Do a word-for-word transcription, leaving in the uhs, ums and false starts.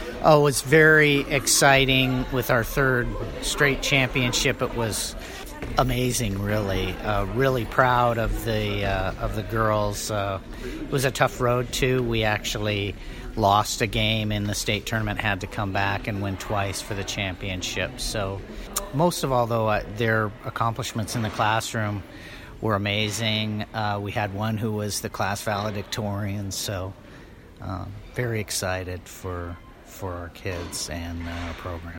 Oh, it was very exciting with our third straight championship. It was amazing, really. Uh, really proud of the uh, of the girls. Uh, it was a tough road too. We actually lost a game in the state tournament, had to come back and win twice for the championship. So, most of all, though, uh, their accomplishments in the classroom were amazing. Uh, we had one who was the class valedictorian. So, um, very excited for for our kids and our program.